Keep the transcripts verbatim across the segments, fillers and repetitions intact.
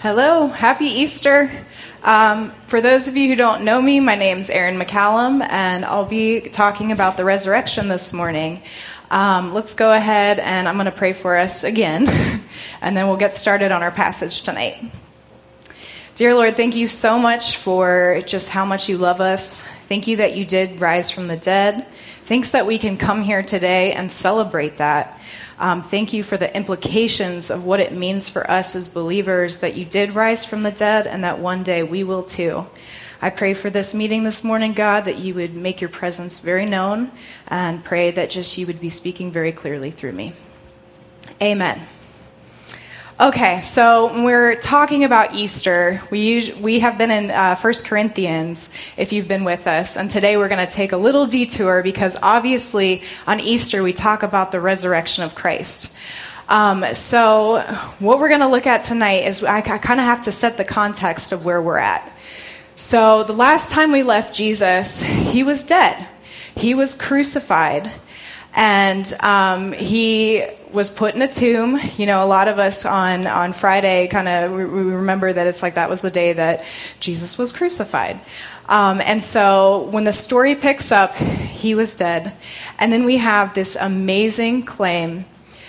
Hello, happy Easter. Um, for those of you who don't know me, my name's Erin McCallum, and I'll be talking about the resurrection this morning. Um, let's go ahead, and I'm going to pray for us again, and then we'll get started on our passage tonight. Dear Lord, thank you so much for just how much you love us. Thank you that you did rise from the dead. Thanks that we can come here today and celebrate that. Um, thank you for the implications of what it means for us as believers that you did rise from the dead and that one day we will too. I pray for this meeting this morning, God, that you would make your presence very known, and pray that just you would be speaking very clearly through me. Amen. Okay, so when we're talking about Easter, we us- we have been in uh, First Corinthians, if you've been with us, and today we're going to take a little detour because obviously on Easter we talk about the resurrection of Christ. Um, so what we're going to look at tonight is I, I kind of have to set the context of where we're at. So the last time we left Jesus, he was dead. He was crucified. And um, he was put in a tomb. You know, a lot of us on, on Friday kind of we, we remember that it's like that was the day that Jesus was crucified. Um, and so when the story picks up, he was dead. And then we have this amazing claim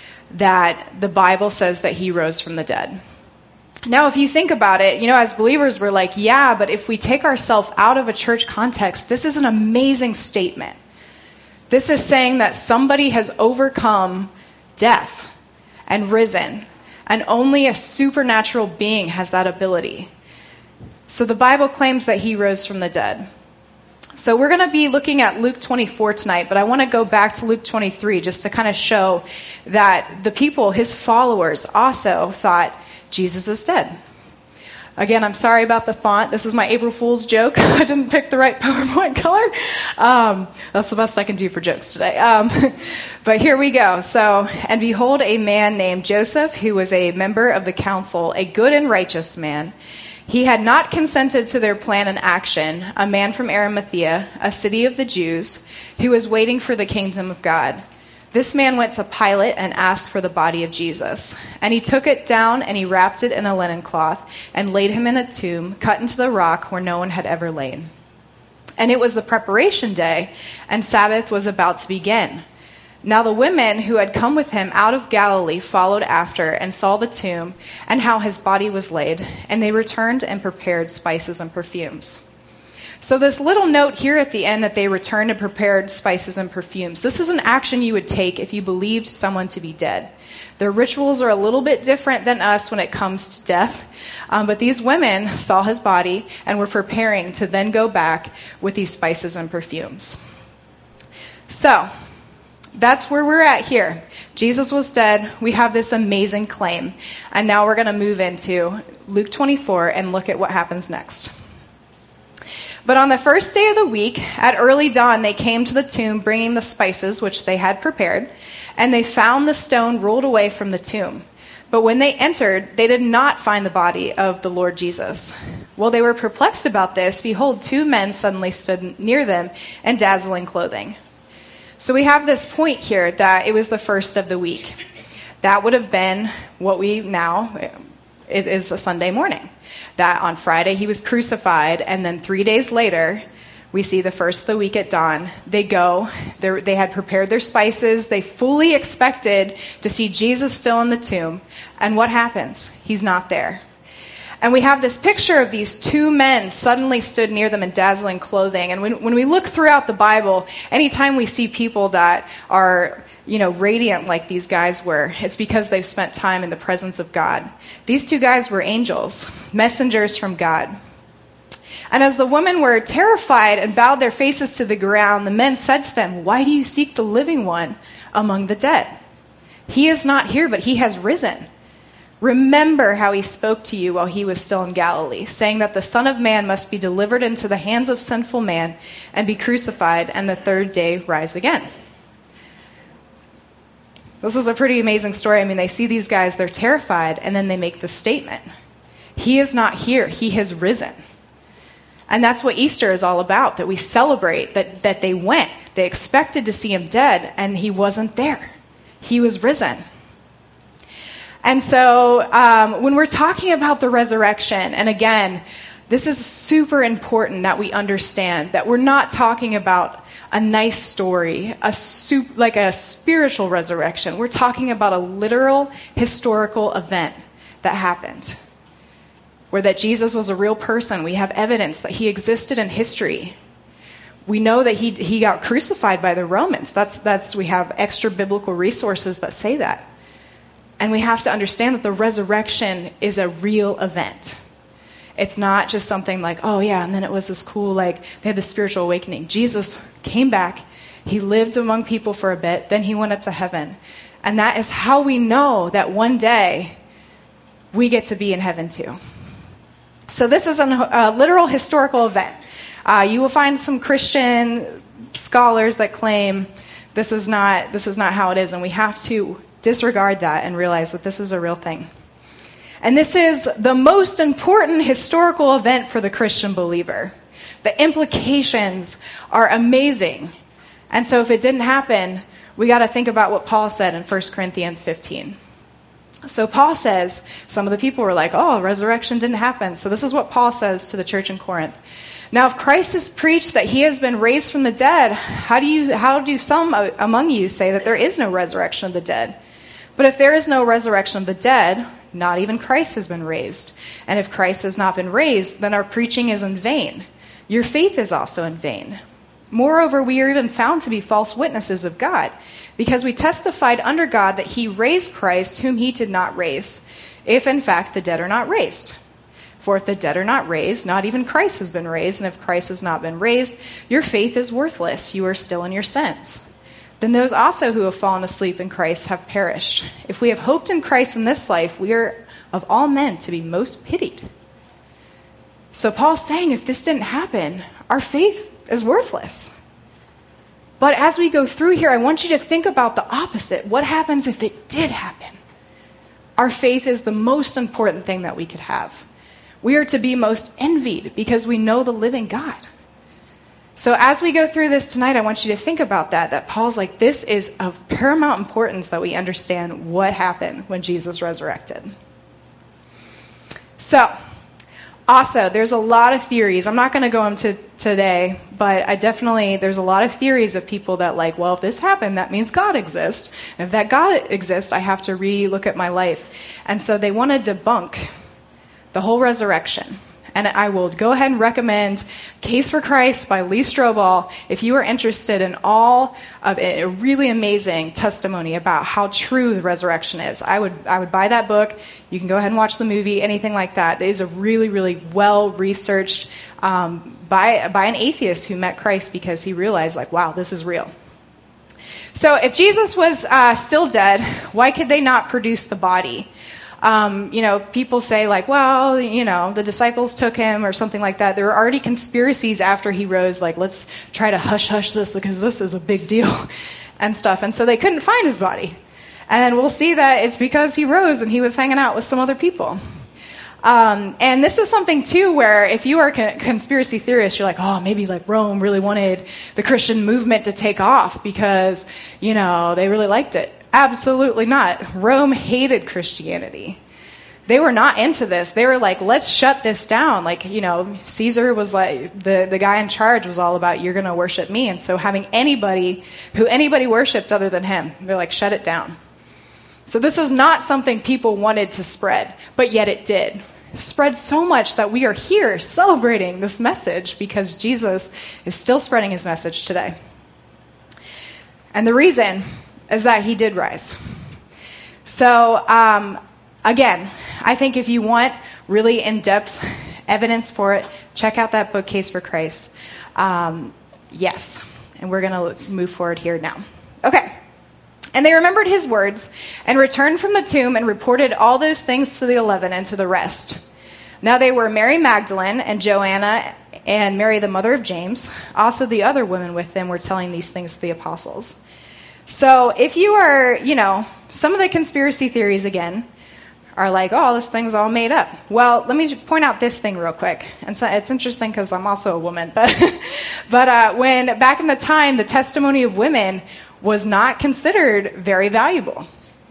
that the Bible says that he rose from the dead. Now, if you think about it, you know, as believers, we're like, yeah, but if we take ourselves out of a church context, this is an amazing statement. This is saying that somebody has overcome death and risen, and only a supernatural being has that ability. So the Bible claims that he rose from the dead. So we're going to be looking at Luke twenty-four tonight, but I want to go back to Luke twenty-three just to kind of show that the people, his followers, also thought Jesus is dead. Again, I'm sorry about the font. This is my April Fool's joke. I didn't pick the right PowerPoint color. Um, that's the best I can do for jokes today. Um, but here we go. So, and behold, a man named Joseph, who was a member of the council, a good and righteous man. He had not consented to their plan and action, a man from Arimathea, a city of the Jews, who was waiting for the kingdom of God. This man went to Pilate and asked for the body of Jesus. And he took it down and he wrapped it in a linen cloth and laid him in a tomb cut into the rock where no one had ever lain. And it was the preparation day, and Sabbath was about to begin. Now the women who had come with him out of Galilee followed after and saw the tomb and how his body was laid. And they returned and prepared spices and perfumes. So this little note here at the end that they returned and prepared spices and perfumes, this is an action you would take if you believed someone to be dead. Their rituals are a little bit different than us when it comes to death, um, but these women saw his body and were preparing to then go back with these spices and perfumes. So that's where we're at here. Jesus was dead. We have this amazing claim. And now we're going to move into Luke twenty-four and look at what happens next. But on the first day of the week, at early dawn, they came to the tomb bringing the spices which they had prepared, and they found the stone rolled away from the tomb. But when they entered, they did not find the body of the Lord Jesus. While they were perplexed about this, behold, two men suddenly stood near them in dazzling clothing. So we have this point here that it was the first of the week. That would have been what we now is, is a Sunday morning. That on Friday he was crucified, and then three days later, we see the first of the week at dawn. They go, they had prepared their spices, they fully expected to see Jesus still in the tomb, and what happens? He's not there. And we have this picture of these two men suddenly stood near them in dazzling clothing, and when, when we look throughout the Bible, anytime we see people that are you know, radiant like these guys were, it's because they've spent time in the presence of God. These two guys were angels, messengers from God. And as the women were terrified and bowed their faces to the ground, the men said to them, "Why do you seek the living one among the dead? He is not here, but he has risen. Remember how he spoke to you while he was still in Galilee, saying that the Son of Man must be delivered into the hands of sinful man and be crucified, and the third day rise again." This is a pretty amazing story. I mean, they see these guys, they're terrified, and then they make the statement. He is not here, he has risen. And that's what Easter is all about, that we celebrate that, that they went. They expected to see him dead, and he wasn't there. He was risen. And so um, when we're talking about the resurrection, and again, this is super important that we understand that we're not talking about a nice story, a sup- like a spiritual resurrection. We're talking about a literal historical event that happened, where that Jesus was a real person. We have evidence that he existed in history. We know that he he got crucified by the Romans. That's that's we have extra biblical resources that say that. And we have to understand that the resurrection is a real event. It's not just something like, oh yeah, and then it was this cool, like, they had the spiritual awakening. Jesus came back, he lived among people for a bit, then he went up to heaven. And that is how we know that one day we get to be in heaven too. So this is an, a literal historical event. Uh, you will find some Christian scholars that claim this is not this is not how it is, and we have to disregard that and realize that this is a real thing. And this is the most important historical event for the Christian believer. The implications are amazing. And so if it didn't happen, we got to think about what Paul said in First Corinthians fifteen. So Paul says, some of the people were like, oh, resurrection didn't happen. So this is what Paul says to the church in Corinth. Now, if Christ is preached that he has been raised from the dead, how do you, how do some among you say that there is no resurrection of the dead? But if there is no resurrection of the dead, not even Christ has been raised. And if Christ has not been raised, then our preaching is in vain. Your faith is also in vain. Moreover, we are even found to be false witnesses of God, because we testified under God that he raised Christ, whom he did not raise, if in fact the dead are not raised. For if the dead are not raised, not even Christ has been raised. And if Christ has not been raised, your faith is worthless. You are still in your sins. Then those also who have fallen asleep in Christ have perished. If we have hoped in Christ in this life, we are of all men to be most pitied. So Paul's saying if this didn't happen, our faith is worthless. But as we go through here, I want you to think about the opposite. What happens if it did happen? Our faith is the most important thing that we could have. We are to be most envied because we know the living God. So as we go through this tonight, I want you to think about that, that Paul's like, this is of paramount importance that we understand what happened when Jesus resurrected. So, also, there's a lot of theories. I'm not going to go into today, but I definitely, there's a lot of theories of people that like, well, if this happened, that means God exists. And if that God exists, I have to re-look at my life. And so they want to debunk the whole resurrection. And I will go ahead and recommend Case for Christ by Lee Strobel if you are interested in all of it, a really amazing testimony about how true the resurrection is. I would I would buy that book. You can go ahead and watch the movie, anything like that. It is a really, really well-researched um, by, by an atheist who met Christ because he realized, like, wow, this is real. So if Jesus was uh, still dead, why could they not produce the body? Um, you know, people say like, well, you know, the disciples took him or something like that. There were already conspiracies after he rose, like, let's try to hush-hush this because this is a big deal and stuff. And so they couldn't find his body. And we'll see that it's because he rose and he was hanging out with some other people. Um, and this is something, too, where if you are a conspiracy theorist, you're like, oh, maybe like Rome really wanted the Christian movement to take off because, you know, they really liked it. Absolutely not. Rome hated Christianity. They were not into this. They were like, let's shut this down. Like, you know, Caesar was like, the, the guy in charge was all about, you're going to worship me. And so having anybody, who anybody worshipped other than him, they're like, shut it down. So this is not something people wanted to spread, but yet it did. It spread so much that we are here celebrating this message because Jesus is still spreading his message today. And the reason is that he did rise. So, um, again, I think if you want really in-depth evidence for it, check out that book, Case for Christ. Um, yes, and we're going to move forward here now. Okay. And they remembered his words and returned from the tomb and reported all those things to the eleven and to the rest. Now they were Mary Magdalene and Joanna and Mary the mother of James. Also the other women with them were telling these things to the apostles. So if you are, you know, some of the conspiracy theories, again, are like, oh, this thing's all made up. Well, let me point out this thing real quick. And so it's interesting because I'm also a woman. But but uh, when back in the time, the testimony of women was not considered very valuable.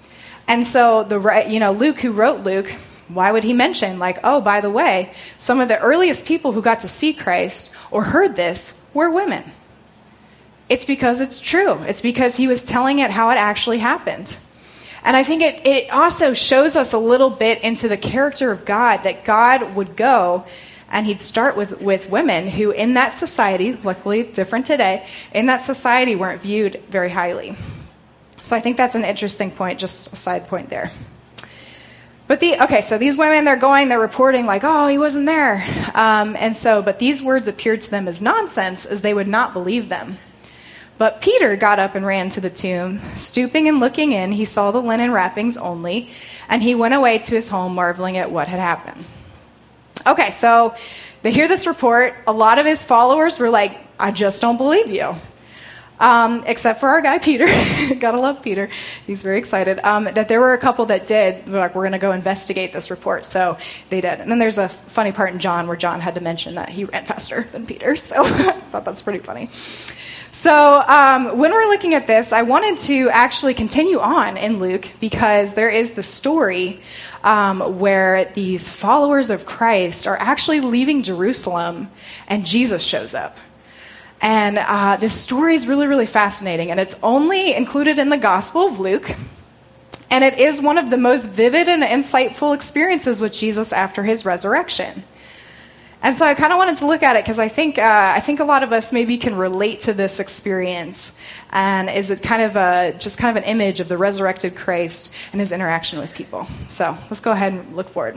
And so the ri- you know Luke, who wrote Luke, why would he mention, like, oh, by the way, some of the earliest people who got to see Christ or heard this were women? It's because it's true. It's because he was telling it how it actually happened. And I think it, it also shows us a little bit into the character of God, that God would go and he'd start with, with women who in that society, luckily different today, in that society weren't viewed very highly. So I think that's an interesting point, just a side point there. But the, okay, so these women, they're going, they're reporting like, oh, he wasn't there. Um, and so, but these words appeared to them as nonsense, as they would not believe them. But Peter got up and ran to the tomb. Stooping and looking in, he saw the linen wrappings only, and he went away to his home, marveling at what had happened. Okay, so they hear this report. A lot of his followers were like, I just don't believe you. Um, except for our guy, Peter. Gotta love Peter. He's very excited. Um, that there were a couple that did, like, we're going to go investigate this report. So they did. And then there's a funny part in John where John had to mention that he ran faster than Peter. So I thought that's pretty funny. So um, when we're looking at this, I wanted to actually continue on in Luke, because there is the story um, where these followers of Christ are actually leaving Jerusalem and Jesus shows up. And uh, this story is really, really fascinating, and it's only included in the Gospel of Luke, and it is one of the most vivid and insightful experiences with Jesus after his resurrection. And so I kind of wanted to look at it because I think uh, I think a lot of us maybe can relate to this experience, and is it kind of a just kind of an image of the resurrected Christ and his interaction with people. So let's go ahead and look forward.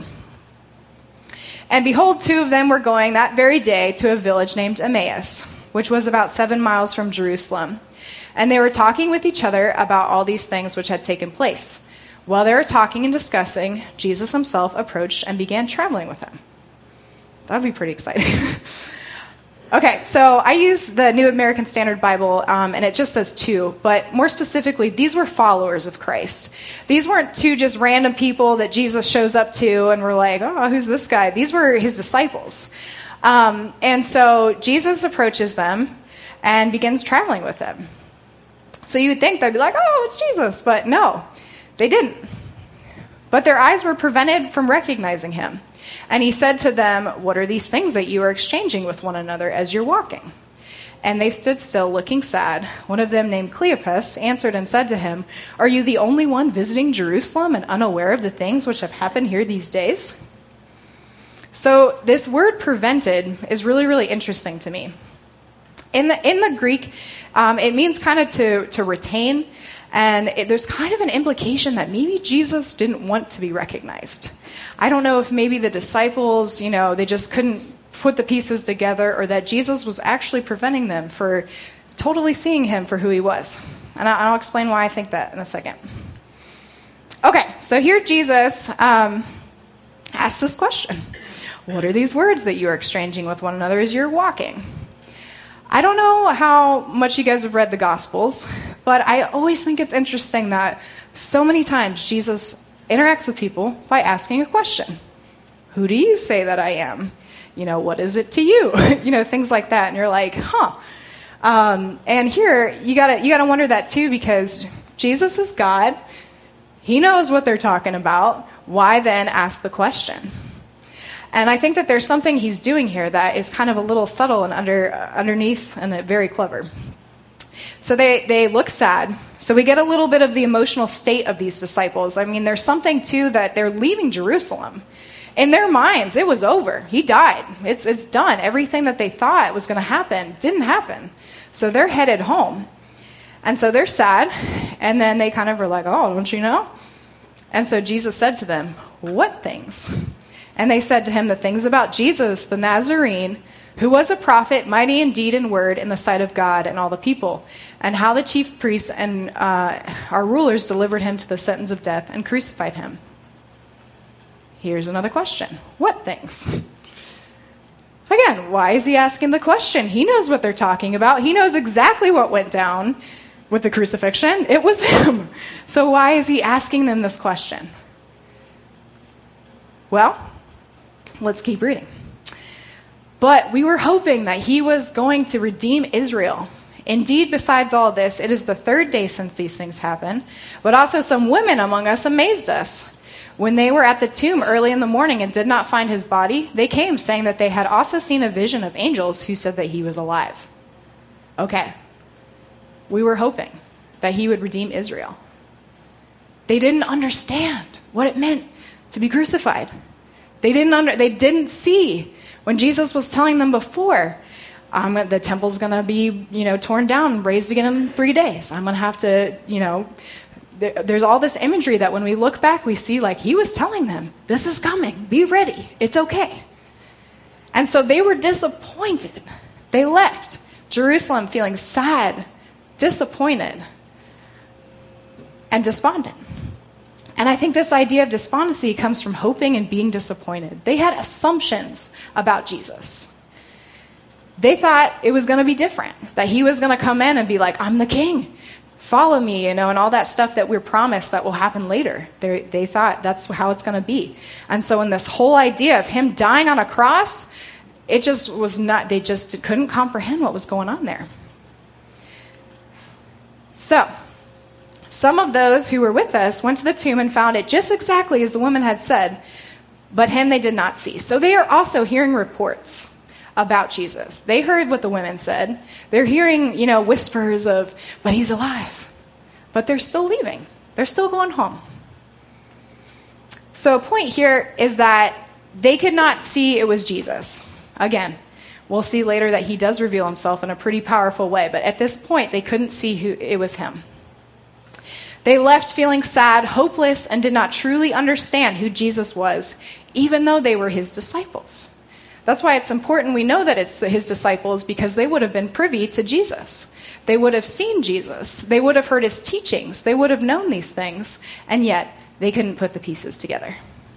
And behold, two of them were going that very day to a village named Emmaus, which was about seven miles from Jerusalem. And they were talking with each other about all these things which had taken place. While they were talking and discussing, Jesus himself approached and began traveling with them. That would be pretty exciting. Okay, so I use the New American Standard Bible, um, and it just says two, but more specifically, these were followers of Christ. These weren't two just random people that Jesus shows up to and we're like, oh, who's this guy? These were his disciples. Um, and so Jesus approaches them and begins traveling with them. So you would think they'd be like, oh, it's Jesus, but no, they didn't. But their eyes were prevented from recognizing him. And he said to them, what are these things that you are exchanging with one another as you're walking? And they stood still, looking sad. One of them, named Cleopas, answered and said to him, are you the only one visiting Jerusalem and unaware of the things which have happened here these days? So this word prevented is really, really interesting to me. In the in the Greek, um, it means kind of to, to retain, and it, there's kind of an implication that maybe Jesus didn't want to be recognized. I don't know if maybe the disciples, you know, they just couldn't put the pieces together, or that Jesus was actually preventing them for totally seeing him for who he was. And I'll explain why I think that in a second. Okay, so here Jesus um, asks this question. What are these words that you are exchanging with one another as you're walking? I don't know how much you guys have read the Gospels, but I always think it's interesting that so many times Jesus interacts with people by asking a question. Who do you say that I am? You know, what is it to you? You know, things like that. And you're like, huh. Um, and here, you gotta you gotta wonder that too, because Jesus is God. He knows what they're talking about. Why then ask the question? And I think that there's something he's doing here that is kind of a little subtle and under uh, underneath and uh, very clever. So they, they look sad. So we get a little bit of the emotional state of these disciples. I mean, there's something, too, that they're leaving Jerusalem. In their minds, it was over. He died. It's, it's done. Everything that they thought was going to happen didn't happen. So they're headed home. And so they're sad. And then they kind of were like, oh, don't you know? And so Jesus said to them, what things? And they said to him, the things about Jesus, the Nazarene, who was a prophet, mighty in deed and word in the sight of God and all the people, and how the chief priests and uh, our rulers delivered him to the sentence of death and crucified him. Here's another question. What things? Again, why is he asking the question? He knows what they're talking about. He knows exactly what went down with the crucifixion. It was him. So why is he asking them this question? Well, let's keep reading. But we were hoping that he was going to redeem Israel Indeed, besides all this, it is the third day since these things happened. But also some women among us amazed us. When they were at the tomb early in the morning and did not find his body, they came, saying that they had also seen a vision of angels who said that he was alive. Okay. We were hoping that he would redeem Israel. They didn't understand what it meant to be crucified. They didn't under, they didn't see when Jesus was telling them before, um, the temple's going to be, you know, torn down and raised again in three days. I'm going to have to, you know, there, there's all this imagery that when we look back, we see like he was telling them, this is coming. Be ready. It's okay. And so they were disappointed. They left Jerusalem feeling sad, disappointed, and despondent. And I think this idea of despondency comes from hoping and being disappointed. They had assumptions about Jesus. They thought it was going to be different, that he was going to come in and be like, I'm the king. Follow me, you know, and all that stuff that we're promised that will happen later. They, they thought that's how it's going to be. And so in this whole idea of him dying on a cross, it just was not, they just couldn't comprehend what was going on there. So, some of those who were with us went to the tomb and found it just exactly as the woman had said, but him they did not see. So they are also hearing reports about Jesus. They heard what the women said. They're hearing, you know, whispers of, but he's alive. But they're still leaving. They're still going home. So a point here is that they could not see it was Jesus. Again, we'll see later that he does reveal himself in a pretty powerful way. But at this point, they couldn't see who it was him. They left feeling sad, hopeless, and did not truly understand who Jesus was, even though they were his disciples. That's why it's important we know that it's his disciples, because they would have been privy to Jesus. They would have seen Jesus. They would have heard his teachings. They would have known these things, and yet they couldn't put the pieces together.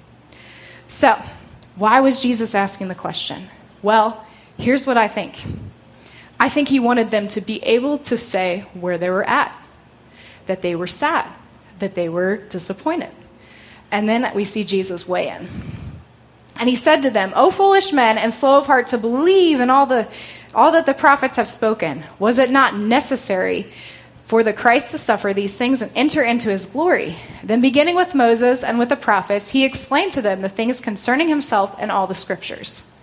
So, why was Jesus asking the question? Well, here's what I think. I think he wanted them to be able to say where they were at. That they were sad, that they were disappointed. And then we see Jesus weigh in. And he said to them, O foolish men and slow of heart to believe in all the all that the prophets have spoken. Was it not necessary for the Christ to suffer these things and enter into his glory? Then beginning with Moses and with the prophets, he explained to them the things concerning himself and all the scriptures.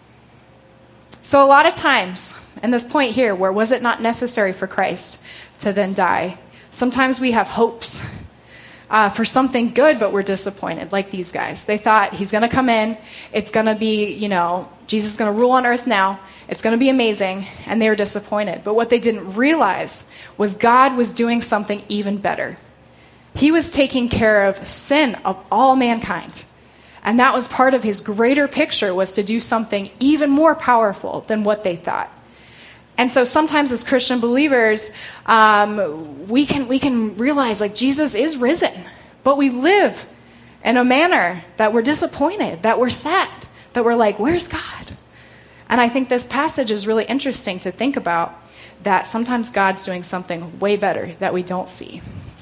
So a lot of times, in this point here, where was it not necessary for Christ to then die? Sometimes we have hopes uh, for something good, but we're disappointed, like these guys. They thought he's going to come in. It's going to be, you know, Jesus is going to rule on earth now. It's going to be amazing. And they were disappointed. But what they didn't realize was God was doing something even better. He was taking care of sin of all mankind. And that was part of his greater picture, was to do something even more powerful than what they thought. And so sometimes as Christian believers, um, we can we can realize like Jesus is risen, but we live in a manner that we're disappointed, that we're sad, that we're like, where's God? And I think this passage is really interesting to think about, that sometimes God's doing something way better that we don't see.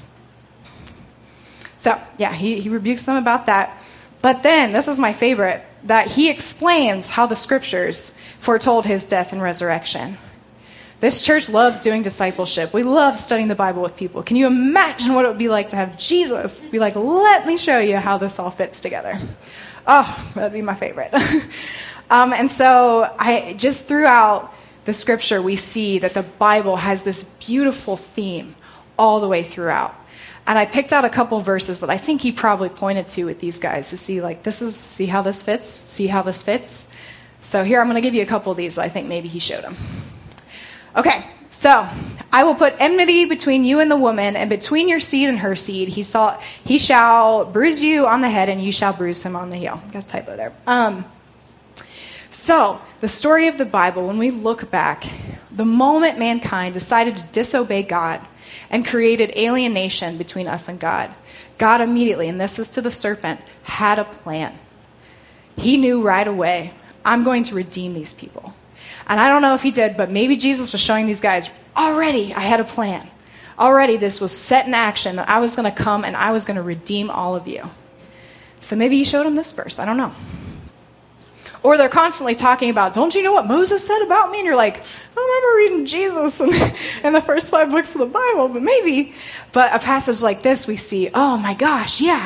So yeah, he, he rebukes them about that. But then, this is my favorite, that he explains how the scriptures foretold his death and resurrection. This church loves doing discipleship. We love studying the Bible with people. Can you imagine what it would be like to have Jesus be like, let me show you how this all fits together? Oh, that'd be my favorite. um, and so I just throughout the scripture, we see that the Bible has this beautiful theme all the way throughout. And I picked out a couple verses that I think he probably pointed to with these guys to see, like, this is, see how this fits? See how this fits? So here, I'm going to give you a couple of these that I think maybe he showed them. Okay, so I will put enmity between you and the woman, and between your seed and her seed. He saw, he shall bruise you on the head, and you shall bruise him on the heel. Got a typo there. Um, so the story of the Bible, when we look back, the moment mankind decided to disobey God and created alienation between us and God, God immediately, and this is to the serpent, had a plan. He knew right away, I'm going to redeem these people. And I don't know if he did, but maybe Jesus was showing these guys, already I had a plan. Already this was set in action, that I was going to come and I was going to redeem all of you. So maybe he showed him this verse. I don't know. Or they're constantly talking about, don't you know what Moses said about me? And you're like, I remember reading Jesus in, in the first five books of the Bible, but maybe. But a passage like this, we see, oh my gosh, yeah.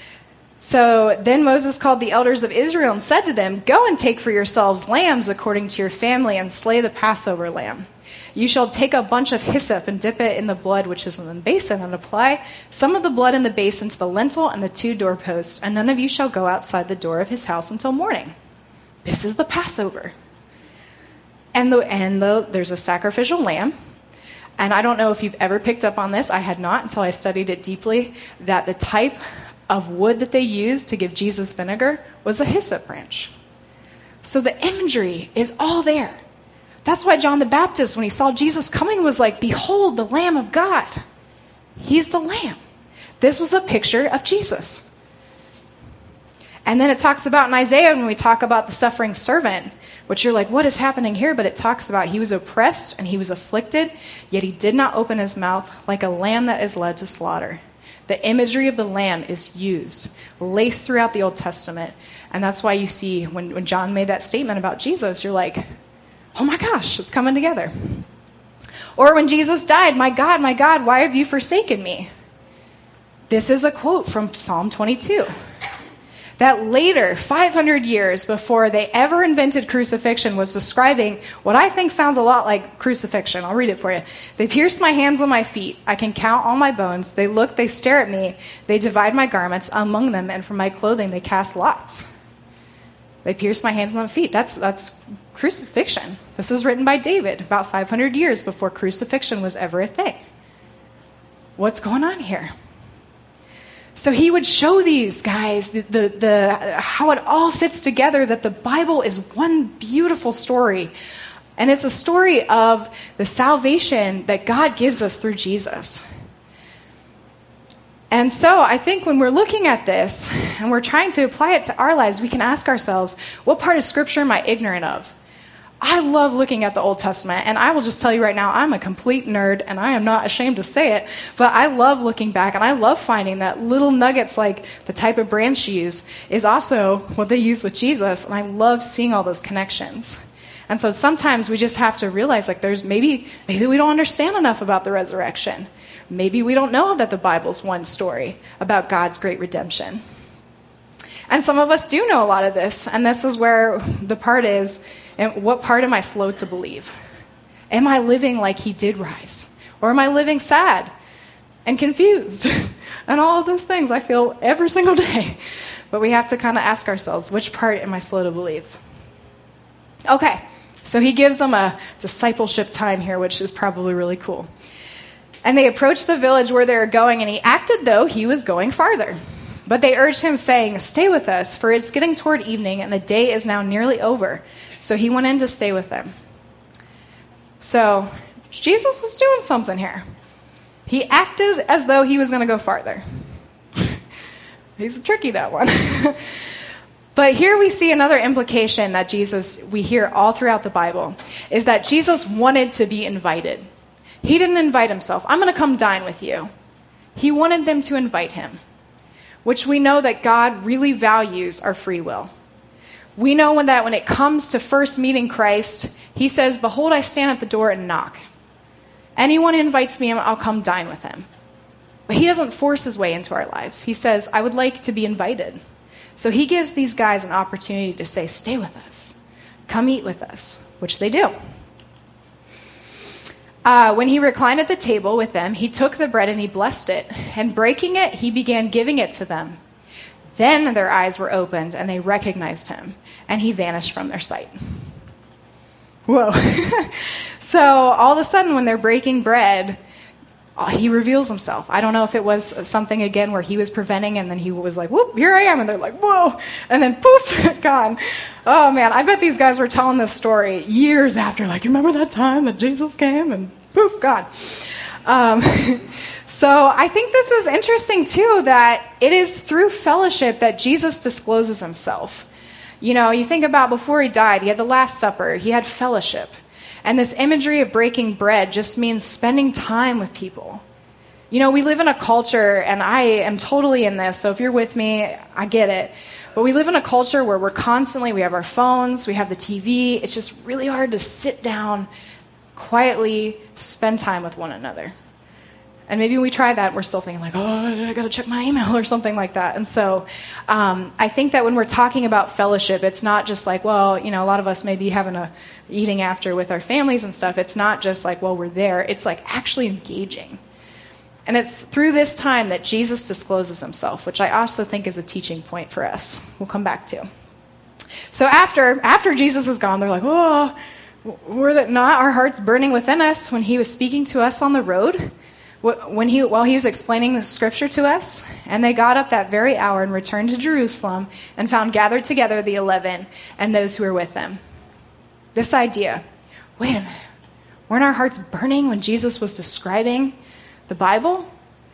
So then Moses called the elders of Israel and said to them, go and take for yourselves lambs according to your family and slay the Passover lamb. You shall take a bunch of hyssop and dip it in the blood which is in the basin and apply some of the blood in the basin to the lintel and the two doorposts, and none of you shall go outside the door of his house until morning. This is the Passover. And, the, and the, there's a sacrificial lamb. And I don't know if you've ever picked up on this. I had not until I studied it deeply, that the type of wood that they used to give Jesus vinegar was a hyssop branch. So the imagery is all there. That's why John the Baptist, when he saw Jesus coming, was like, behold, the Lamb of God. He's the Lamb. This was a picture of Jesus. And then it talks about in Isaiah, when we talk about the suffering servant, which you're like, what is happening here? But it talks about he was oppressed and he was afflicted, yet he did not open his mouth, like a lamb that is led to slaughter. The imagery of the lamb is used, laced throughout the Old Testament. And that's why you see when, when John made that statement about Jesus, you're like, oh my gosh, it's coming together. Or when Jesus died, my God, my God, why have you forsaken me? This is a quote from Psalm twenty-two. That later, five hundred years before they ever invented crucifixion, was describing what I think sounds a lot like crucifixion. I'll read it for you. They pierced my hands and my feet. I can count all my bones. They look, they stare at me. They divide my garments among them, and for my clothing they cast lots. They pierced my hands and my feet. That's, that's crucifixion. This is written by David about five hundred years before crucifixion was ever a thing. What's going on here? So he would show these guys the, the, the, how it all fits together, that the Bible is one beautiful story. And it's a story of the salvation that God gives us through Jesus. And so I think when we're looking at this and we're trying to apply it to our lives, we can ask ourselves, what part of Scripture am I ignorant of? I love looking at the Old Testament, and I will just tell you right now, I'm a complete nerd, and I am not ashamed to say it, but I love looking back, and I love finding that little nuggets like the type of branch used is also what they use with Jesus, and I love seeing all those connections. And so sometimes we just have to realize, like, there's maybe, maybe we don't understand enough about the resurrection. Maybe we don't know that the Bible's one story about God's great redemption. And some of us do know a lot of this, and this is where the part is, and what part am I slow to believe? Am I living like he did rise? Or am I living sad and confused? And all of those things I feel every single day. But we have to kind of ask ourselves, which part am I slow to believe? Okay, so he gives them a discipleship time here, which is probably really cool. And they approached the village where they were going, and he acted though he was going farther. But they urged him, saying, stay with us, for it's getting toward evening, and the day is now nearly over. So he went in to stay with them. So Jesus was doing something here. He acted as though he was going to go farther. He's tricky, that one. But here we see another implication that Jesus, we hear all throughout the Bible, is that Jesus wanted to be invited. He didn't invite himself. I'm going to come dine with you. He wanted them to invite him, which we know that God really values our free will. We know when that when it comes to first meeting Christ, he says, behold, I stand at the door and knock. Anyone who invites me, I'll come dine with him. But he doesn't force his way into our lives. He says, I would like to be invited. So he gives these guys an opportunity to say, stay with us. Come eat with us, which they do. Uh, when he reclined at the table with them, he took the bread and he blessed it. And breaking it, he began giving it to them. Then their eyes were opened and they recognized him. And he vanished from their sight. Whoa. So all of a sudden when they're breaking bread, uh, he reveals himself. I don't know if it was something, again, where he was preventing and then he was like, whoop, here I am. And they're like, whoa. And then poof, gone. Oh, man, I bet these guys were telling this story years after. Like, you remember that time that Jesus came? And poof, gone. Um, so I think this is interesting, too, that it is through fellowship that Jesus discloses himself. You know, you think about before he died, he had the Last Supper, he had fellowship. And this imagery of breaking bread just means spending time with people. You know, we live in a culture, and I am totally in this, so if you're with me, I get it. But we live in a culture where we're constantly, we have our phones, we have the T V. It's just really hard to sit down, quietly spend time with one another. And maybe we try that, and we're still thinking like, oh, I got to check my email or something like that. And so um, I think that when we're talking about fellowship, it's not just like, well, you know, a lot of us may be having a eating after with our families and stuff. It's not just like, well, we're there. It's like actually engaging. And it's through this time that Jesus discloses himself, which I also think is a teaching point for us. We'll come back to. So after after Jesus is gone, they're like, oh, were that not our hearts burning within us when he was speaking to us on the road? When he, while he was explaining the scripture to us? And they got up that very hour and returned to Jerusalem and found gathered together the eleven and those who were with them. This idea, wait a minute, weren't our hearts burning when Jesus was describing the Bible?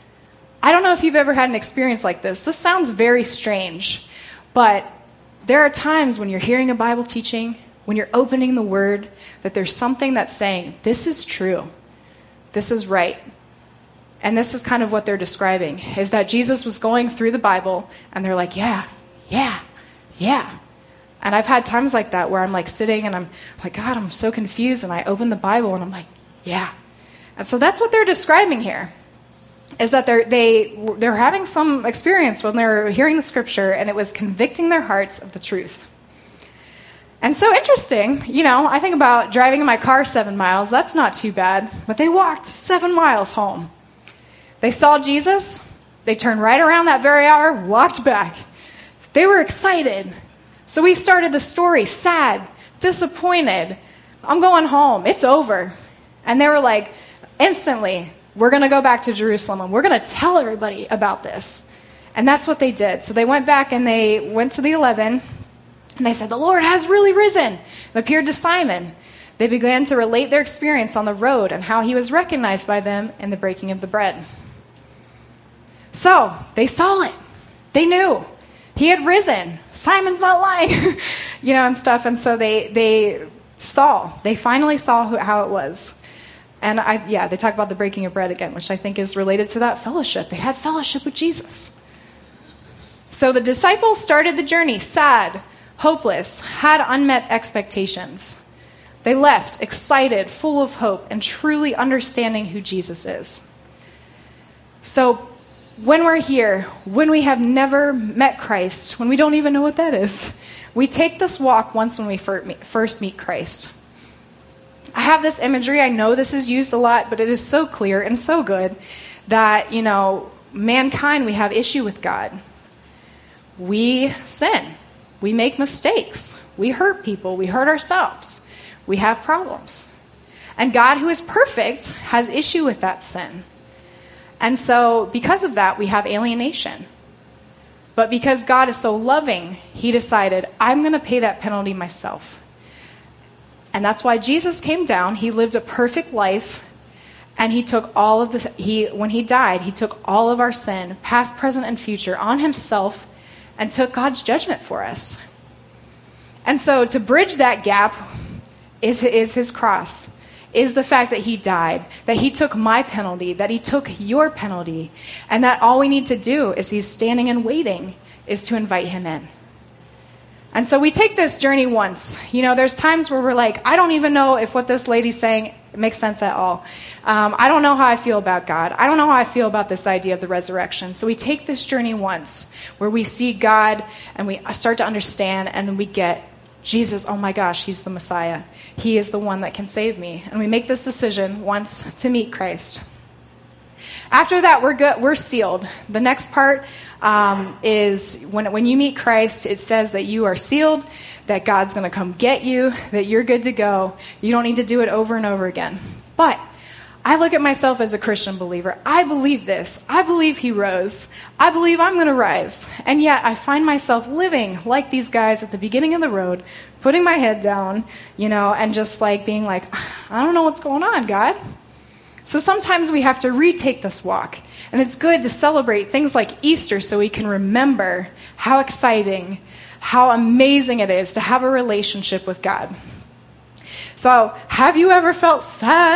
I don't know if you've ever had an experience like this. This sounds very strange, but there are times when you're hearing a Bible teaching, when you're opening the Word, that there's something that's saying, this is true, this is right. And this is kind of what they're describing, is that Jesus was going through the Bible, and they're like, yeah, yeah, yeah. And I've had times like that where I'm like sitting, and I'm like, God, I'm so confused, and I open the Bible, and I'm like, yeah. And so that's what they're describing here, is that they're, they, they're having some experience when they're hearing the scripture, and it was convicting their hearts of the truth. And so interesting, you know, I think about driving in my car seven miles. That's not too bad. But they walked seven miles home. They saw Jesus. They turned right around that very hour, walked back. They were excited. So we started the story sad, disappointed. I'm going home. It's over. And they were like, instantly, we're going to go back to Jerusalem, and we're going to tell everybody about this. And that's what they did. So they went back, and they went to the eleven, and they said, the Lord has really risen, and appeared to Simon. They began to relate their experience on the road and how he was recognized by them in the breaking of the bread. So they saw it. They knew. He had risen. Simon's not lying, you know, and stuff. And so they they saw. They finally saw who, how it was. And I, yeah, they talk about the breaking of bread again, which I think is related to that fellowship. They had fellowship with Jesus. So the disciples started the journey sad, hopeless, had unmet expectations. They left excited, full of hope, and truly understanding who Jesus is. So when we're here, when we have never met Christ, when we don't even know what that is, we take this walk once when we first meet Christ. I have this imagery. I know this is used a lot, but it is so clear and so good that, you know, mankind, we have issue with God. We sin. We make mistakes. We hurt people. We hurt ourselves. We have problems. And God, who is perfect, has issue with that sin. And so because of that, we have alienation. But because God is so loving, he decided, I'm going to pay that penalty myself. And that's why Jesus came down. He lived a perfect life. And he took all of the, he, when he died, he took all of our sin, past, present, and future, on himself and took God's judgment for us. And so to bridge that gap is, is his cross. Is the fact that he died, that he took my penalty, that he took your penalty, and that all we need to do is he's standing and waiting is to invite him in. And so we take this journey once. You know, there's times where we're like, I don't even know if what this lady's saying makes sense at all. Um, I don't know how I feel about God. I don't know how I feel about this idea of the resurrection. So we take this journey once where we see God and we start to understand, and then we get Jesus, oh my gosh, he's the Messiah. He is the one that can save me. And we make this decision once to meet Christ. After that, we're good. We're sealed. The next part um, is when, when you meet Christ, it says that you are sealed, that God's going to come get you, that you're good to go. You don't need to do it over and over again. But I look at myself as a Christian believer. I believe this. I believe he rose. I believe I'm going to rise. And yet I find myself living like these guys at the beginning of the road, putting my head down, you know, and just like being like, I don't know what's going on, God. So sometimes we have to retake this walk. And it's good to celebrate things like Easter so we can remember how exciting, how amazing it is to have a relationship with God. So have you ever felt sad,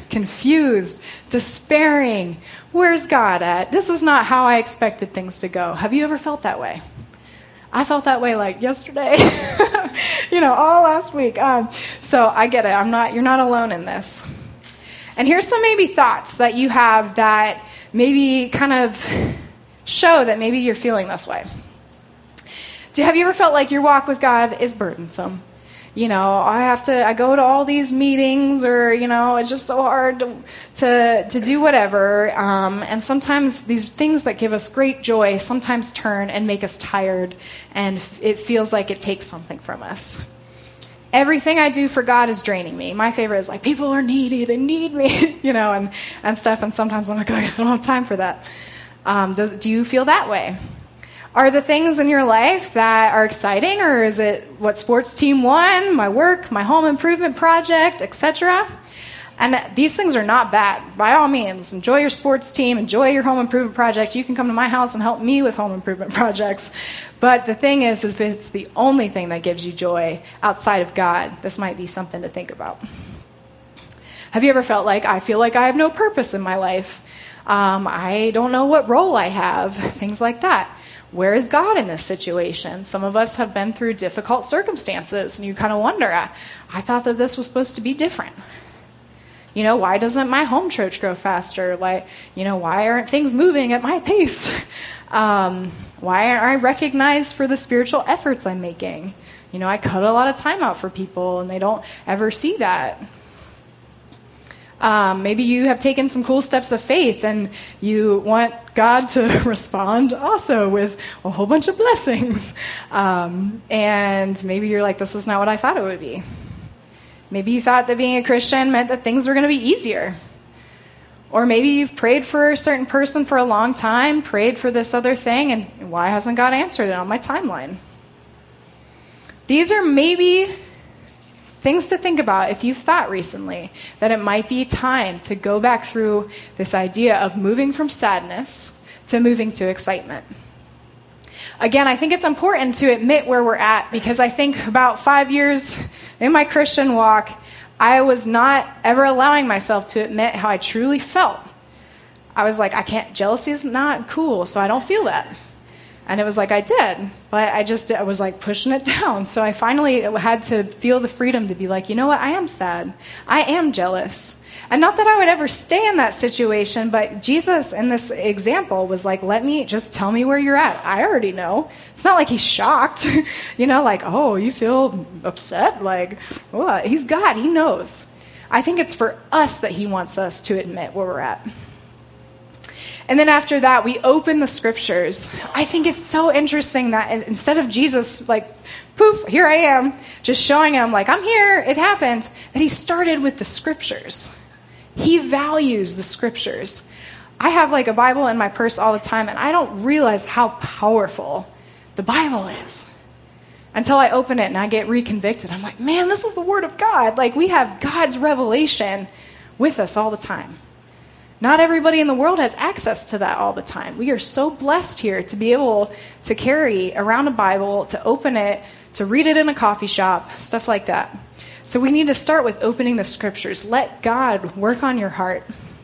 confused, despairing. Where's God at? This is not how I expected things to go. Have you ever felt that way? I felt that way like yesterday, you know, all last week. Um, so I get it. I'm not, you're not alone in this. And here's some maybe thoughts that you have that maybe kind of show that maybe you're feeling this way. Do, have you ever felt like your walk with God is burdensome? You know, I have to, I go to all these meetings, or, you know, it's just so hard to to, to do whatever. Um, and sometimes these things that give us great joy sometimes turn and make us tired, and it feels like it takes something from us. Everything I do for God is draining me. My favorite is like, people are needy, they need me, you know, and, and stuff. And sometimes I'm like, oh, I don't have time for that. Um, does, do you feel that way? Are the things in your life that are exciting, or is it what sports team won, my work, my home improvement project, et cetera? And these things are not bad. By all means, enjoy your sports team, enjoy your home improvement project. You can come to my house and help me with home improvement projects. But the thing is, is if it's the only thing that gives you joy outside of God, this might be something to think about. Have you ever felt like, I feel like I have no purpose in my life? Um, I don't know what role I have, things like that. Where is God in this situation? Some of us have been through difficult circumstances, and you kind of wonder, I, I thought that this was supposed to be different. You know, why doesn't my home church grow faster? Like, you know, why aren't things moving at my pace? Um, why aren't I recognized for the spiritual efforts I'm making? You know, I cut a lot of time out for people, and they don't ever see that. Um, maybe you have taken some cool steps of faith, and you want God to respond also with a whole bunch of blessings. Um, and maybe you're like, this is not what I thought it would be. Maybe you thought that being a Christian meant that things were going to be easier. Or maybe you've prayed for a certain person for a long time, prayed for this other thing, and why hasn't God answered it on my timeline? These are maybe things to think about if you've thought recently that it might be time to go back through this idea of moving from sadness to moving to excitement. Again, I think it's important to admit where we're at, because I think about five years in my Christian walk, I was not ever allowing myself to admit how I truly felt. I was like, I can't, jealousy is not cool, so I don't feel that. And it was like I did, but I just I was like pushing it down. So I finally had to feel the freedom to be like, you know what, I am sad. I am jealous. And not that I would ever stay in that situation, but Jesus in this example was like, let me, just tell me where you're at. I already know. It's not like he's shocked, you know, like, oh, you feel upset? Like, what? He's God, he knows. I think it's for us that he wants us to admit where we're at. And then after that, we open the scriptures. I think it's so interesting that instead of Jesus, like, poof, here I am, just showing him, like, I'm here, it happened, that he started with the scriptures. He values the scriptures. I have, like, a Bible in my purse all the time, and I don't realize how powerful the Bible is until I open it and I get reconvicted. I'm like, man, this is the Word of God. Like, we have God's revelation with us all the time. Not everybody in the world has access to that all the time. We are so blessed here to be able to carry around a Bible, to open it, to read it in a coffee shop, stuff like that. So we need to start with opening the scriptures. Let God work on your heart.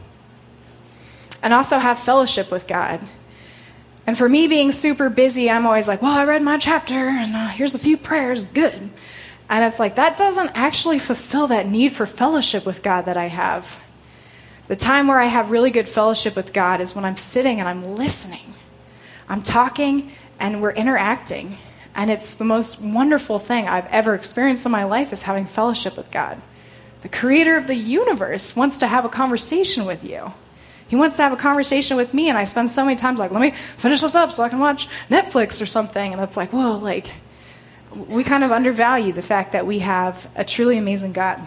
And also have fellowship with God. And for me being super busy, I'm always like, well, I read my chapter, and uh, here's a few prayers, good. And it's like, that doesn't actually fulfill that need for fellowship with God that I have. The time where I have really good fellowship with God is when I'm sitting and I'm listening. I'm talking and we're interacting. And it's the most wonderful thing I've ever experienced in my life is having fellowship with God. The creator of the universe wants to have a conversation with you. He wants to have a conversation with me, and I spend so many times like, let me finish this up so I can watch Netflix or something. And it's like, whoa, like, we kind of undervalue the fact that we have a truly amazing God.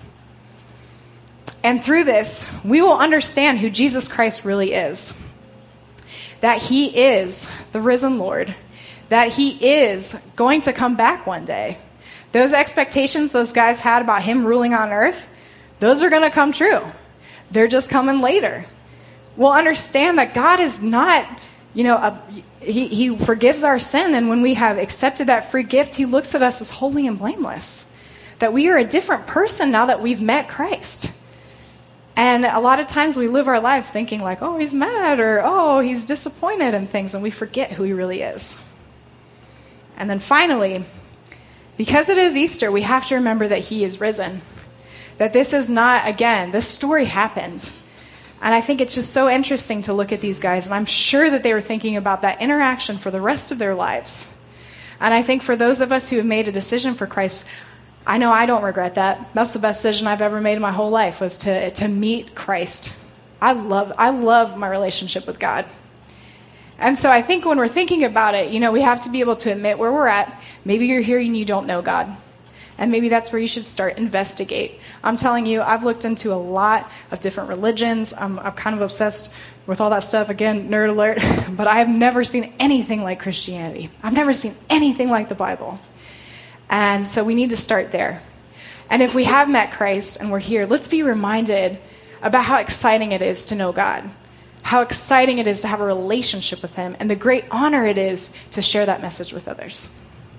And through this, we will understand who Jesus Christ really is. That he is the risen Lord. That he is going to come back one day. Those expectations those guys had about him ruling on earth, those are going to come true. They're just coming later. We'll understand that God is not, you know, a, he, he forgives our sin. And when we have accepted that free gift, he looks at us as holy and blameless. That we are a different person now that we've met Christ. And a lot of times we live our lives thinking like, oh, he's mad, or oh, he's disappointed in things, and we forget who he really is. And then finally, because it is Easter, we have to remember that he is risen. That this is not, again, this story happened. And I think it's just so interesting to look at these guys, and I'm sure that they were thinking about that interaction for the rest of their lives. And I think for those of us who have made a decision for Christ, I know I don't regret that. That's the best decision I've ever made in my whole life, was to, to meet Christ. I love I love my relationship with God. And so I think when we're thinking about it, you know, we have to be able to admit where we're at. Maybe you're here and you don't know God. And maybe that's where you should start, investigate. I'm telling you, I've looked into a lot of different religions. I'm, I'm kind of obsessed with all that stuff. Again, nerd alert. But I have never seen anything like Christianity. I've never seen anything like the Bible. And so we need to start there. And if we have met Christ and we're here, let's be reminded about how exciting it is to know God, how exciting it is to have a relationship with him, and the great honor it is to share that message with others.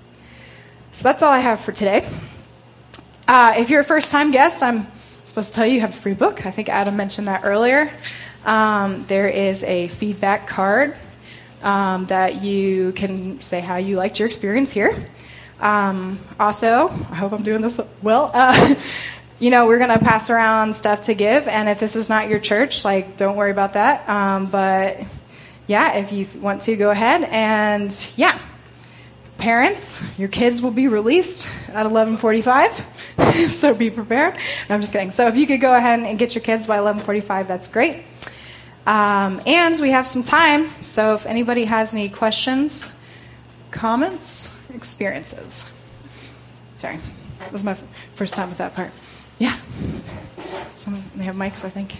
So that's all I have for today. Uh, if you're a first-time guest, I'm supposed to tell you you have a free book. I think Adam mentioned that earlier. Um, there is a feedback card um, that you can say how you liked your experience here. Um, also, I hope I'm doing this well. Uh, you know, we're going to pass around stuff to give, and if this is not your church, like, don't worry about that. Um, but yeah, if you want to, go ahead. And yeah, parents, your kids will be released at eleven forty-five, so be prepared. No, I'm just kidding. So if you could go ahead and get your kids by eleven forty-five, that's great. Um, and we have some time, so if anybody has any questions, comments, experiences. Sorry, this was my first time with that part. Yeah. Some, they have mics, I think.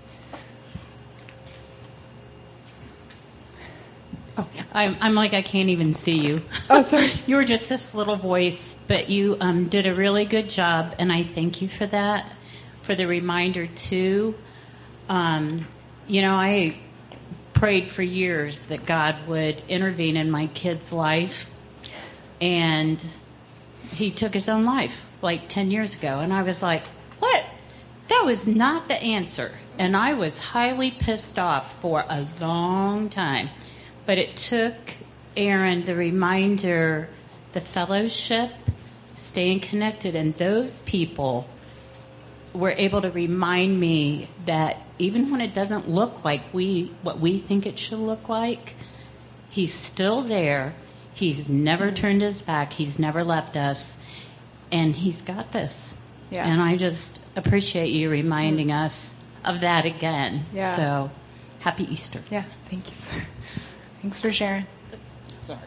Oh, yeah. I'm, I'm like, I can't even see you. Oh, sorry. You were just this little voice, but you um, did a really good job, and I thank you for that, for the reminder, too. Um, you know, I prayed for years that God would intervene in my kid's life, and he took his own life like ten years ago, and I was like, what? That was not the answer. And I was highly pissed off for a long time. But it took Aaron the reminder, the fellowship, staying connected, and those people were able to remind me that even when it doesn't look like we what we think it should look like, he's still there. He's never turned his back. He's never left us. And he's got this. Yeah. And I just appreciate you reminding us of that again. Yeah. So, happy Easter. Yeah, thank you, sir. Thanks for sharing. Sorry.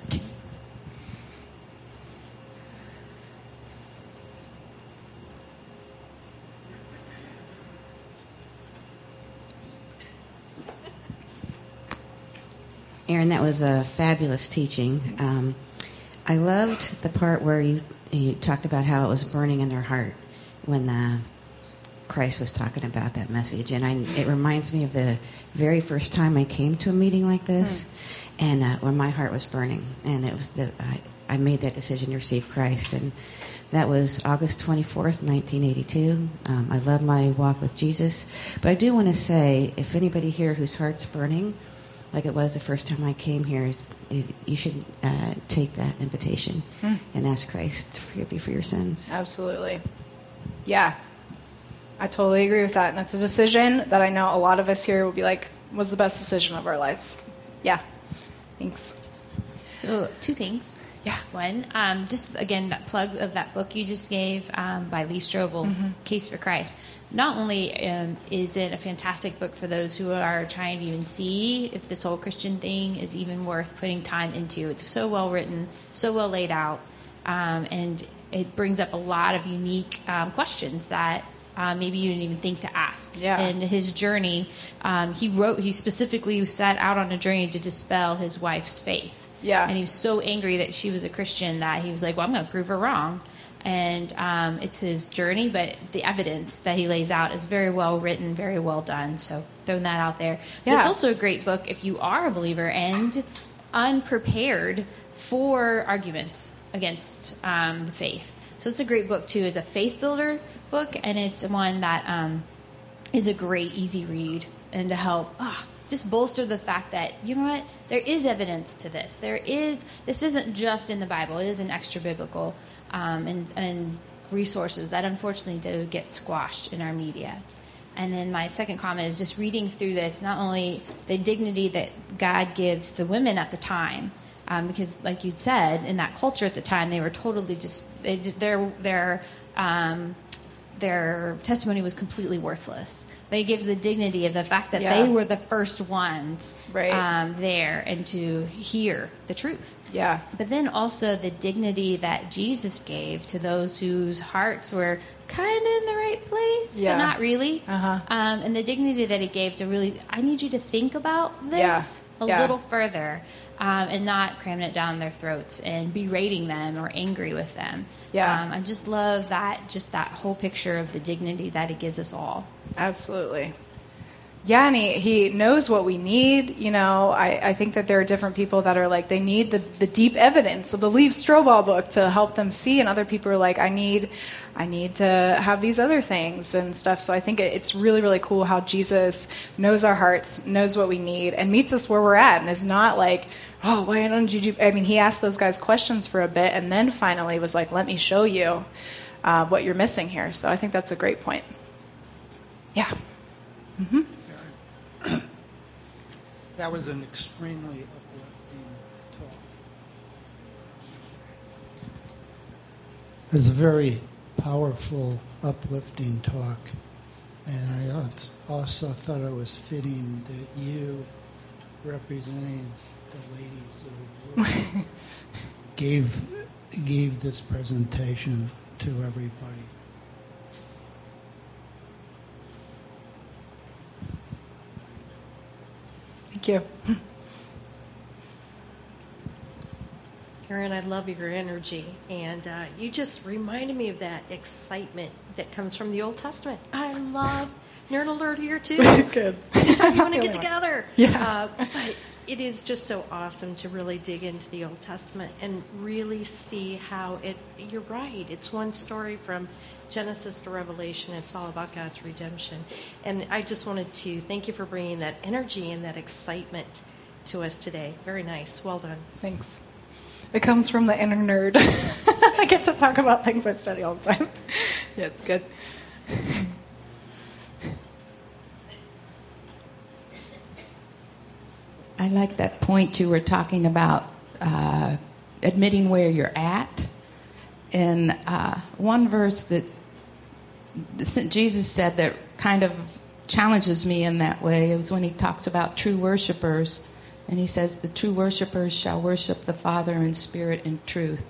Aaron, that was a fabulous teaching. Um, I loved the part where you, you talked about how it was burning in their heart when uh, Christ was talking about that message. And I, it reminds me of the very first time I came to a meeting like this, mm. and uh, when my heart was burning. And it was the I, I made that decision to receive Christ. And that was August twenty-fourth, nineteen eighty-two. Um, I love my walk with Jesus. But I do want to say, if anybody here whose heart's burning, like it was the first time I came here, you should uh, take that invitation mm. and ask Christ to forgive you for your sins. Absolutely. Yeah. I totally agree with that. And it's a decision that I know a lot of us here will be like, was the best decision of our lives. Yeah. Thanks. So, two things. Yeah. One, um, just again, that plug of that book you just gave um, by Lee Strobel, mm-hmm. Case for Christ. Not only um, is it a fantastic book for those who are trying to even see if this whole Christian thing is even worth putting time into. It's so well written, so well laid out, um, and it brings up a lot of unique um, questions that uh, maybe you didn't even think to ask. Yeah. And his journey, um, he wrote, he specifically set out on a journey to dispel his wife's faith. Yeah. And he was so angry that she was a Christian that he was like, well, I'm going to prove her wrong. And um, it's his journey, but the evidence that he lays out is very well written, very well done. So throwing that out there. Yeah. But it's also a great book if you are a believer and unprepared for arguments against um, the faith. So it's a great book, too. It's a faith builder book, and it's one that um, is a great, easy read, and to help oh, just bolster the fact that, you know what, there is evidence to this. There is, this isn't just in the Bible. It is an extra biblical um, and, and resources that unfortunately do get squashed in our media. And then my second comment is just reading through this, not only the dignity that God gives the women at the time, um, because like you said, in that culture at the time, they were totally just, they just their their um, their testimony was completely worthless. But it gives the dignity of the fact that Yeah. they were the first ones Right. um, there and to hear the truth. Yeah. But then also the dignity that Jesus gave to those whose hearts were kind of in the right place, Yeah. but not really. Uh-huh. Um, and the dignity that he gave to really, I need you to think about this Yeah. a Yeah. little further um, and not cramming it down their throats and berating them or angry with them. Yeah. Um, I just love that, just that whole picture of the dignity that he gives us all. Absolutely. Yeah, and he, he knows what we need. You know, I, I think that there are different people that are like, they need the, the deep evidence of the Liev Strobel book to help them see, and other people are like, I need I need to have these other things and stuff. So I think it, it's really, really cool how Jesus knows our hearts, knows what we need, and meets us where we're at, and is not like, oh, why don't you do... I mean, he asked those guys questions for a bit, and then finally was like, let me show you uh, what you're missing here. So I think that's a great point. Yeah. Mm-hmm. That was an extremely uplifting talk. It was a very powerful, uplifting talk. And I also thought it was fitting that you, representing the ladies of the world, gave, gave this presentation to everybody. Thank you. Erin, I love your energy, and uh, you just reminded me of that excitement that comes from the Old Testament. I love Nerd Alert here, too. Good. Anytime you want to get together. Yeah. Uh, but it is just so awesome to really dig into the Old Testament and really see how it, you're right, it's one story from Genesis to Revelation. It's all about God's redemption. And I just wanted to thank you for bringing that energy and that excitement to us today. Very nice. Well done. Thanks. It comes from the inner nerd. I get to talk about things I study all the time. Yeah, it's good. I like that point you were talking about, uh, admitting where you're at. And uh, one verse that Jesus said that kind of challenges me in that way is when he talks about true worshipers. And he says, the true worshipers shall worship the Father in spirit and truth.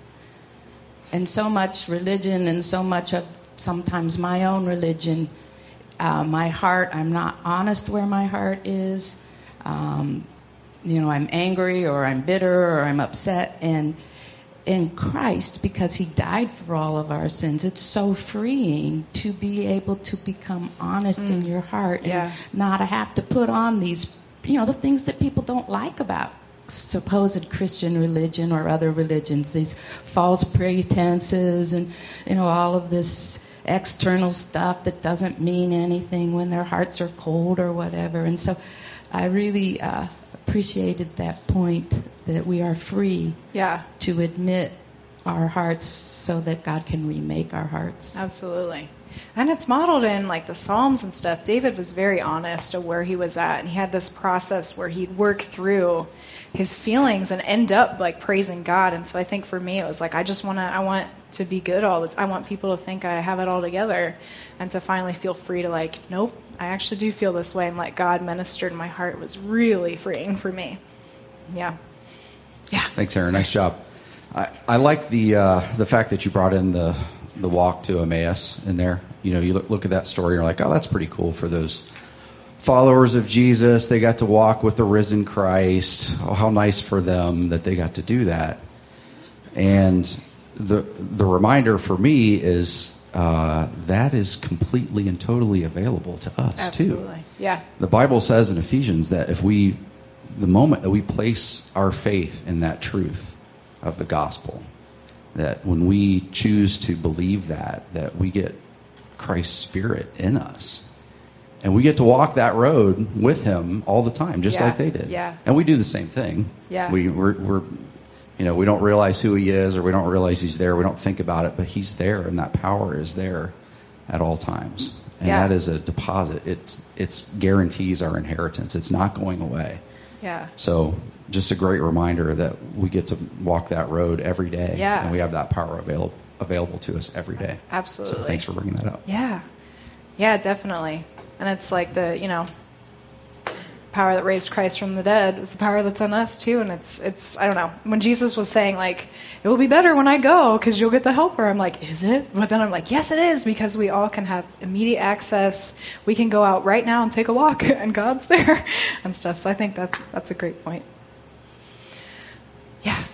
And so much religion and so much of sometimes my own religion, uh, my heart, I'm not honest where my heart is. Um, you know, I'm angry or I'm bitter or I'm upset. And in Christ, because he died for all of our sins, it's so freeing to be able to become honest mm. in your heart and yeah. not have to put on these, you know, the things that people don't like about supposed Christian religion or other religions, these false pretenses and, you know, all of this external stuff that doesn't mean anything when their hearts are cold or whatever. And so I really uh, appreciated that point that we are free yeah. to admit our hearts so that God can remake our hearts. Absolutely. And it's modeled in like the Psalms and stuff. David was very honest of where he was at, and he had this process where he'd work through his feelings and end up like praising God. And so I think for me it was like I just want to I want to be good all the time. I want people to think I have it all together, and to finally feel free to like, nope, I actually do feel this way, and let God minister in my heart was really freeing for me. Yeah. Yeah. Thanks, Erin. Nice job. I, I like the uh, the fact that you brought in the the walk to Emmaus in there. You know, you look, look at that story, and you're like, oh, that's pretty cool for those followers of Jesus. They got to walk with the risen Christ. Oh, how nice for them that they got to do that. And the the reminder for me is uh, that is completely and totally available to us, Absolutely. too. Absolutely, yeah. The Bible says in Ephesians that if we, the moment that we place our faith in that truth of the gospel, that when we choose to believe that, that we get Christ's Spirit in us. And we get to walk that road with him all the time, just Yeah. like they did. Yeah. And we do the same thing. Yeah. We, we're, we're, you know, we don't realize who he is, or we don't realize he's there. We don't think about it, but he's there, and that power is there at all times. And Yeah. that is a deposit. It's, it's guarantees our inheritance. It's not going away. Yeah. So just a great reminder that we get to walk that road every day. Yeah. And we have that power available available to us every day. Absolutely. So thanks for bringing that up. Yeah. Yeah, definitely. And it's like the, you know, power that raised Christ from the dead is the power that's on us too. And it's, it's, I don't know. When Jesus was saying like, it will be better when I go because you'll get the helper, I'm like, is it? But then I'm like, yes, it is, because we all can have immediate access. We can go out right now and take a walk and God's there and stuff. So I think that that's a great point. Yeah.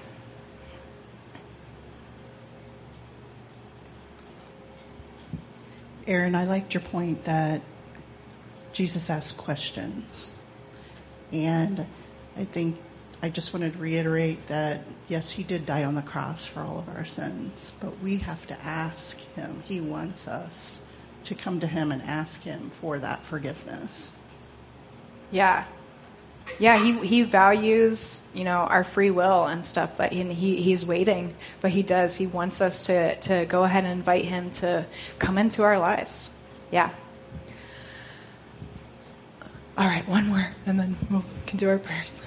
Aaron, I liked your point that Jesus asked questions. And I think I just wanted to reiterate that, yes, he did die on the cross for all of our sins, but we have to ask him. He wants us to come to him and ask him for that forgiveness. Yeah. Yeah, he he values, you know, our free will and stuff, but he, he he's waiting. But he does. He wants us to, to go ahead and invite him to come into our lives. Yeah. All right, one more, and then we can do our prayers.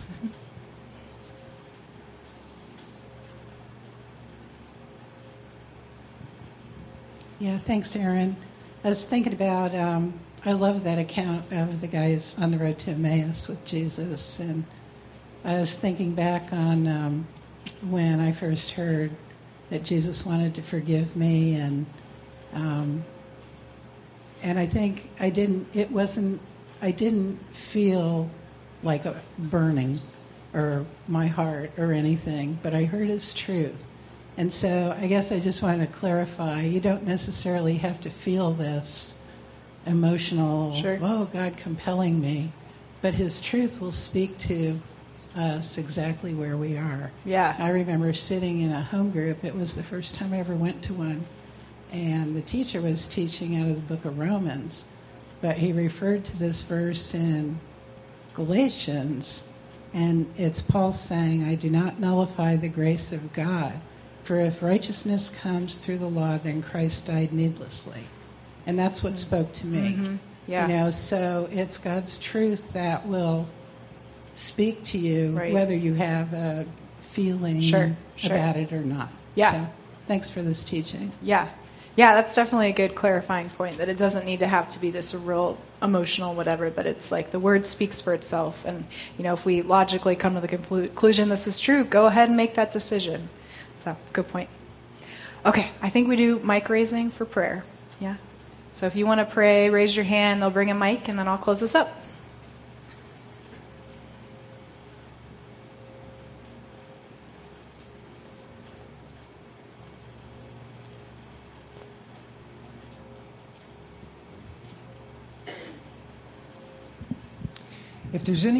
Yeah, thanks, Aaron. I was thinking about, um, I love that account of the guys on the road to Emmaus with Jesus. And I was thinking back on um, when I first heard that Jesus wanted to forgive me. And um, and I think I didn't, it wasn't, I didn't feel like a burning or my heart or anything, but I heard his truth. And so I guess I just wanted to clarify, you don't necessarily have to feel this emotional, Sure. oh, God compelling me, but his truth will speak to us exactly where we are. Yeah. I remember sitting in a home group. It was the first time I ever went to one, and the teacher was teaching out of the book of Romans, but he referred to this verse in Galatians, and it's Paul saying, I do not nullify the grace of God. For if righteousness comes through the law, then Christ died needlessly. And that's what spoke to me. Mm-hmm. Yeah. You know, so it's God's truth that will speak to you, Right. whether you have a feeling Sure, sure. about it or not. Yeah. So thanks for this teaching. Yeah. Yeah, that's definitely a good clarifying point, that it doesn't need to have to be this real emotional whatever, but it's like the word speaks for itself. And, you know, if we logically come to the conclusion this is true, go ahead and make that decision. So, good point. Okay, I think we do mic raising for prayer. Yeah? So if you want to pray, raise your hand, they'll bring a mic, and then I'll close this up. If there's any